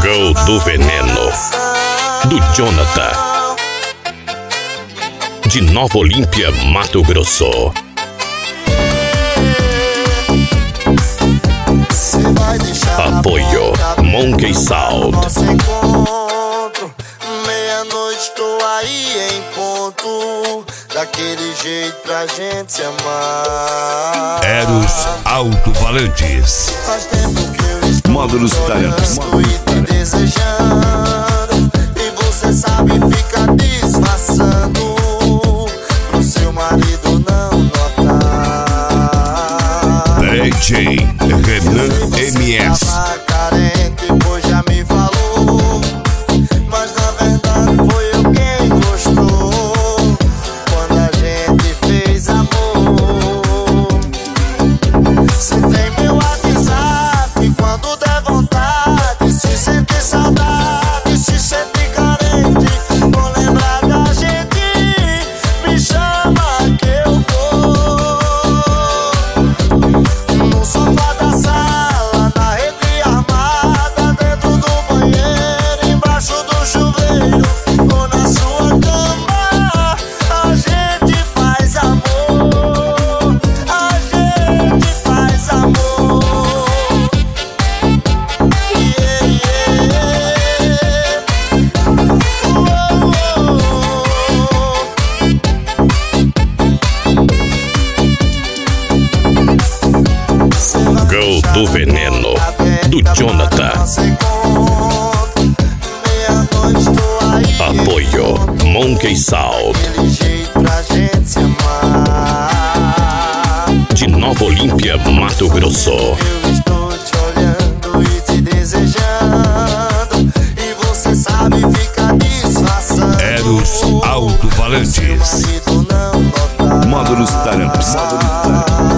Gol do Veneno, do Jonathan, de Nova Olímpia, Mato Grosso. Apoio Monkey Sound. Meia-noite tô aí em ponto, daquele jeito pra gente se amar. Eros Alto-Falantes. Faz tempo que eu estou Módulos Talentos. e te desejando, e você sabe ficar disfarçando pro seu marido não notar. DJ Renan MS. Tava carente, pois já me falou, mas na verdade foi eu quem gostou quando a gente fez amor. Você tem meu WhatsApp, quando der vontade, se sentir saudade, se sentir carente, vou lembrar da gente, me chama que eu vou. No sofá da sala, na rede armada, dentro do banheiro, embaixo do chuveiro, ou na sua cama, a gente faz amor, a gente faz amor. Yeah, yeah. Gol do Veneno, do Jonathan. Apoio Monkey Sound, Aquele jeito pra gente se amar. de Nova Olímpia, Mato Grosso. Eu estou te olhando e te desejando, e você sabe ficar disfarçando. Eros Alto-Falantes. Seu marido não notar. Módulos Talentos.